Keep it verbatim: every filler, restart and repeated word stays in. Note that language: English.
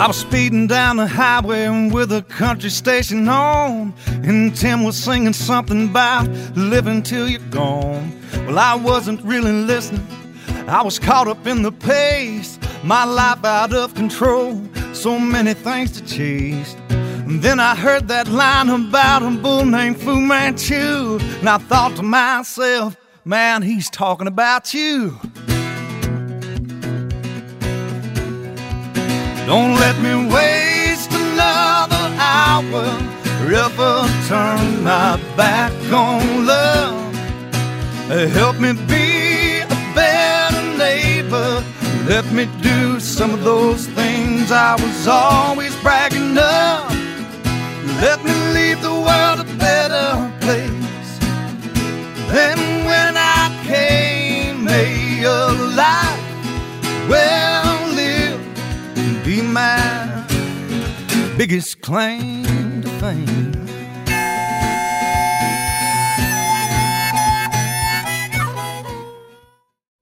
I was speeding down the highway with a country station on, and Tim was singing something about living till you're gone. Well, I wasn't really listening. I was caught up in the pace, my life out of control, so many things to chase. And then I heard that line about a bull named Fu Manchu, and I thought to myself, man, he's talking about you. Don't let me waste another hour or ever turn my back on love. Help me be a better neighbor. Let me do some of those things I was always bragging of. Let me leave the world a better place than when I came. May your life well lived be my biggest claim to fame.